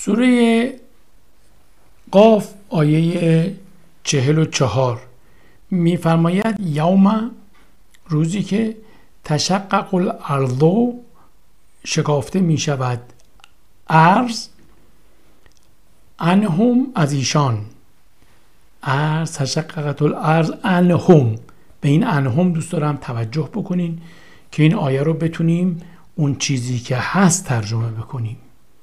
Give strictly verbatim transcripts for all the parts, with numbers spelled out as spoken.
سوره قاف آیه چهل و چهار میفرماید یوم، روزی که تشقق الارض، شکافته می شود ارض، عنهم، از ایشان. ارض تشققت الارض عنهم. به این عنهم دوست دارم توجه بکنین که این آیه رو بتونیم اون چیزی که هست ترجمه بکنیم.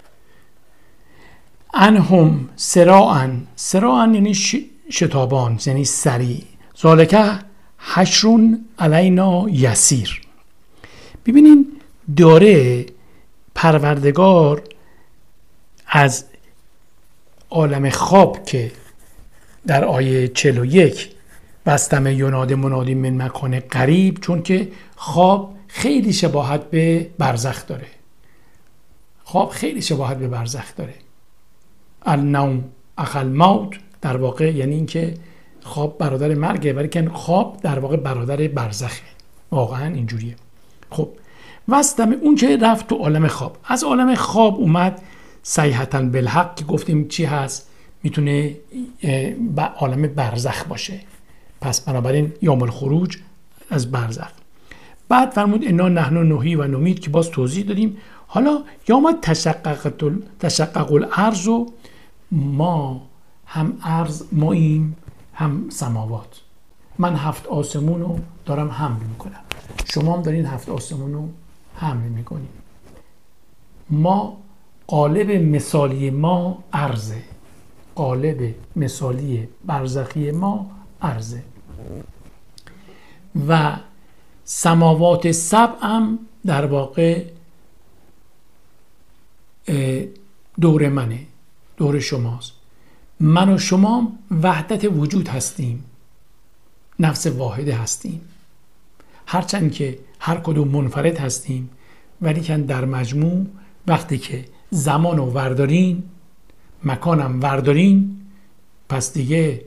عنهم سراعا، سراعا یعنی شتابان، یعنی سریع. ذالکه حشرون علینا یسیر. ببینین داره پروردگار از عالم خواب که در آیه چهل و یک بستم یناد منادی من مکان قریب، چون که خواب خیلی شباهت به برزخ داره. خواب خیلی شباهت به برزخ داره. النوم اخی الموت، در واقع یعنی این که خواب برادر مرگه، ولی که خواب در واقع برادر برزخه. واقعا اینجوریه. خب وستم اون که رفت تو عالم خواب، از عالم خواب اومد صیحتن بالحق، که گفتیم چی هست؟ میتونه عالم برزخ باشه. پس بنابراین یوم الخروج از برزخ. بعد فرمود انا نحن نحیی و نمیت، که باز توضیح دادیم. حالا یوم تشقق تشقق الارض، ما هم ارض ماییم هم سماوات. من هفت آسمون رو دارم حمل میکنم، شما هم دارین هفت آسمون رو حمل میکنیم. ما قالب مثالی ما ارزه، قالب مثالی برزخی ما ارزه. و سماوات سبع هم در واقع دور منه، دور شماست. من و شما وحدت وجود هستیم، نفس واحده هستیم، هرچند که هر کدوم منفرد هستیم، ولی که در مجموع وقتی که زمان رو وردارین، مکانم وردارین، پس دیگه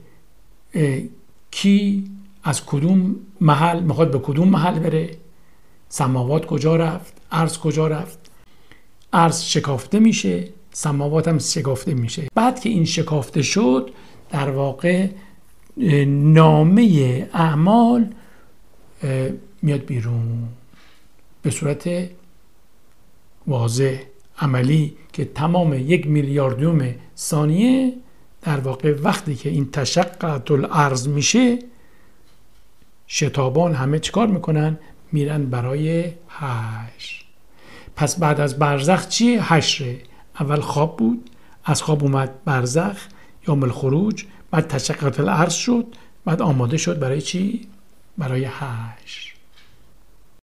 کی از کدوم محل میخواد به کدوم محل بره؟ سماوات کجا رفت؟ ارض کجا رفت؟ ارض شکافته میشه، سماوات هم شکافته میشه. بعد که این شکافته شد، در واقع نامه اعمال میاد بیرون به صورت واضح عملی، که تمام یک میلیاردیوم ثانیه در واقع وقتی که این تشققت الارض میشه، شتابان همه چیکار میکنن؟ میرن برای حشر. پس بعد از برزخ چیه؟ حشره. اول خواب بود، از خواب اومد برزخ، یوم الخروج، بعد تشققت الارض شد، بعد آماده شد برای چی؟ برای حشر.